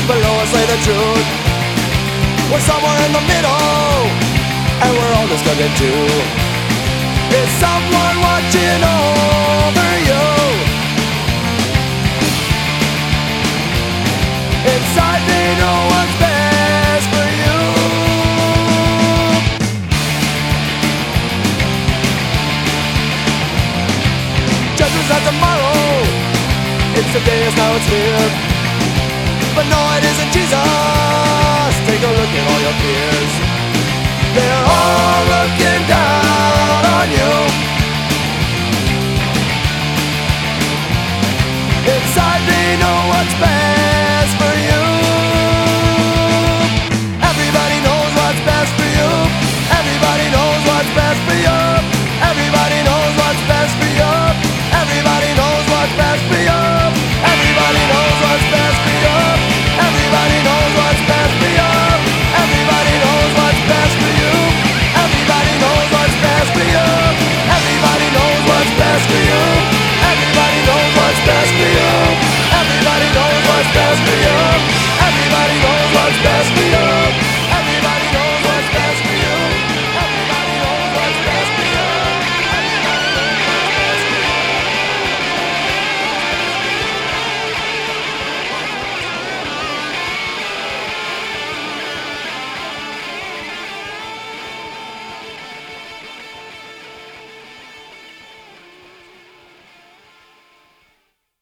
below us lay the truth. We're somewhere in the middle, and we're all disconnected too. Is someone watching over you? Inside me, no one's best for you. Judgment's not tomorrow, it's the day, it's now, it's here. But no, it isn't Jesus. Take a look at all your fears. They're all